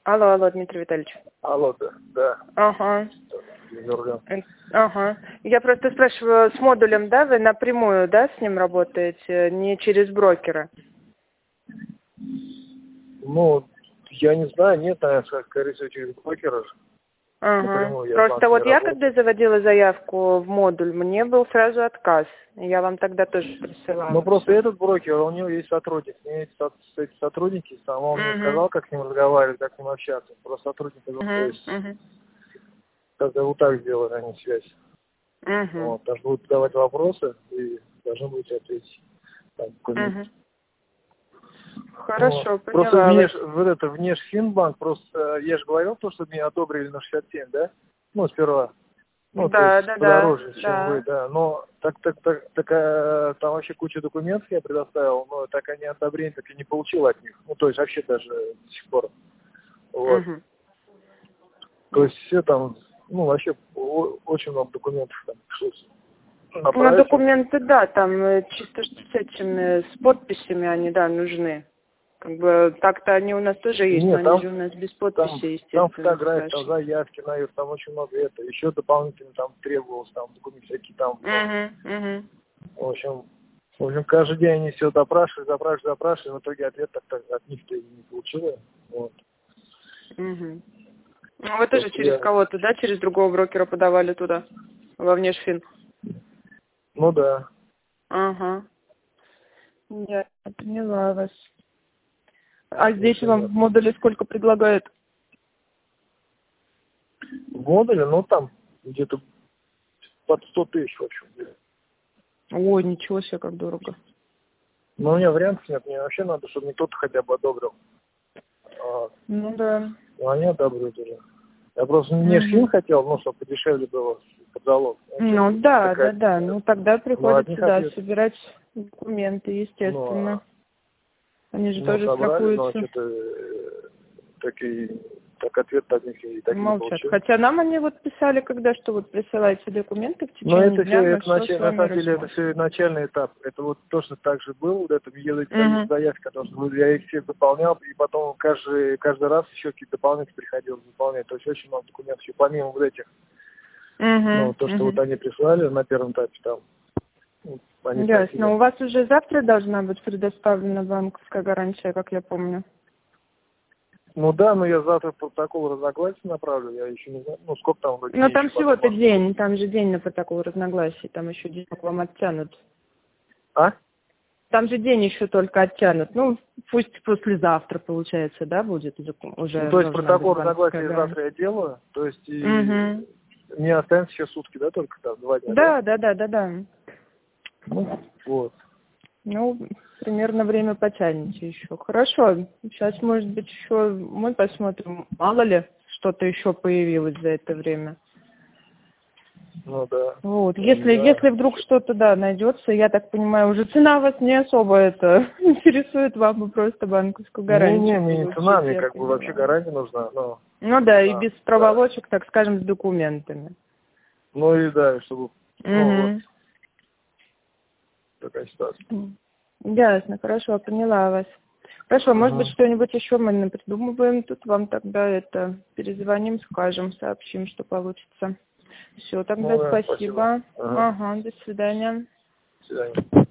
Алло, алло, Дмитрий Витальевич. Алло, да. Ага. За рулем. Ага. Я просто спрашиваю, с модулем, да, вы напрямую, да, с ним работаете, не через брокера? Ну, я не знаю, нет, наверное, скорее всего, через брокера. Ага. Просто вот я когда заводила заявку в модуль, мне был сразу отказ. Я вам тогда тоже присылала. Ну, просто этот брокер, у него есть сотрудник. У меня есть эти сотрудники, сам он мне сказал, как с ним разговаривать, как с ним общаться. Просто сотрудник, то есть, когда вот так сделали они связь. Вот, даже будут задавать вопросы и должны будете ответить. Там, Хорошо, поняла. поняла. Просто Внешфинбанк, просто я же говорил то, что меня одобрили на 67, да? Ну, сперва. Ну, то есть подороже, чем вы, да. Но там вообще куча документов я предоставил, но так они одобрения так и не получил от них. Ну, то есть вообще даже до сих пор. Вот. То есть все там, ну, вообще очень много документов там пришлось. Ну, документы, да, там чисто с этими, с подписями они, да, нужны. Как бы так-то они у нас тоже есть, но они же у нас без подписи, естественно. Там фотографии, там заявки, наверное, там очень много это. Еще дополнительно там требовалось, там документы всякие там. В общем, каждый день они все запрашивают, в итоге ответ от них-то и не получила. Вот. Ну, вы тоже через кого-то, да, через другого брокера подавали туда, во Внешфин? Ну да. Ага. Я поняла вас. А здесь вам в модуле сколько предлагают? В модуле, ну там где-то под 100 тысяч, в общем. Ой, ничего себе, как дорого. Ну, у меня вариантов нет, мне вообще надо, чтобы мне кто-то хотя бы одобрил. Ну да. Ну, они одобрят уже. Я просто Внешфин хотел, ну, чтобы подешевле было под залог. Ну да. Ну тогда приходится, собирать документы, естественно. Они же тоже страхуются. Так ответ от них и так не получил. Хотя нам они вот писали, когда что вот присылаете документы в течение дня. Но это на самом деле это все начальный этап. Это вот то, что так же было, вот это заявки, потому что я их все заполнял, и потом каждый раз еще какие-то дополнительные приходилось заполнять. То есть очень много документов, еще помимо вот этих. Ну, то, что вот они прислали на первом этапе там. Ясно. У вас уже завтра должна быть предоставлена банковская гарантия, как я помню. Ну да, но я завтра протокол разногласий направлю, я еще не знаю, ну сколько там вроде. Ну там всего-то день, там же день на протокол разногласий, там еще денег вам оттянут. А? Там же день еще только оттянут, ну пусть послезавтра, получается, да, будет уже. Ну, то есть протокол разногласий завтра я делаю, то есть мне останется еще сутки, да, только там 2 дня? Да. Ну, вот. Ну, примерно время потянете еще. Хорошо. Сейчас, может быть, еще мы посмотрим, мало ли что-то еще появилось за это время. Ну да. Вот. Если вдруг что-то, найдется, я так понимаю, уже цена вас не особо интересует, вам бы просто банковскую гарантию. Не, мне не цена, мне как бы вообще гарантия нужна. Ну да, и без проволочек, так скажем, с документами. Ну и да, чтобы... вот. Такая ситуация. Ясно, хорошо, поняла вас. Хорошо, может быть, что-нибудь еще мы придумываем, тут вам тогда перезвоним, скажем, сообщим, что получится. Все, тогда спасибо. До свидания. До свидания.